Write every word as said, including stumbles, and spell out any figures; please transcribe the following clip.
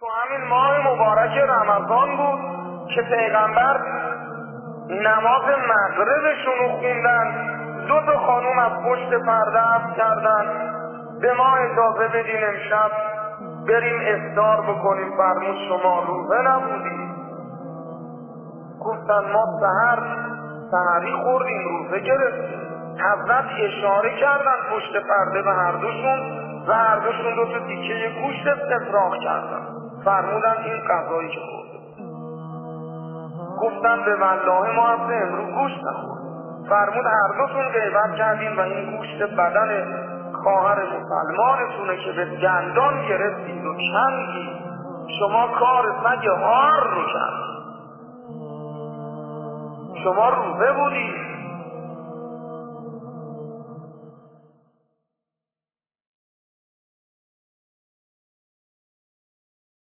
تو همین ماه مبارک رمضان بود که پیغمبر نماز مغربشون رو خوندن. دو تا خانوم از پشت پرده عرض کردن به ما اجازه بدین امشب بریم افطار بکنیم. فرمود شما روزه نبودید؟ گفتن ما سحر سحری خوردیم روزه گرفتیم. حضرت اشاره کردن پشت پرده به هر دوشون و هر دوشون دو تا تیکه گوشت استفراغ کردن. فرمودن این غذایی که خورده. گفتن به والله ما از امروز گوشت نخورد. فرمود هر دوتون غیبت کردین و این گوشت بدن خواهر مسلمانتونه که به دندان گرفتید و کندید. شما کار مگه هار رو کرد؟ شما روزه بودید؟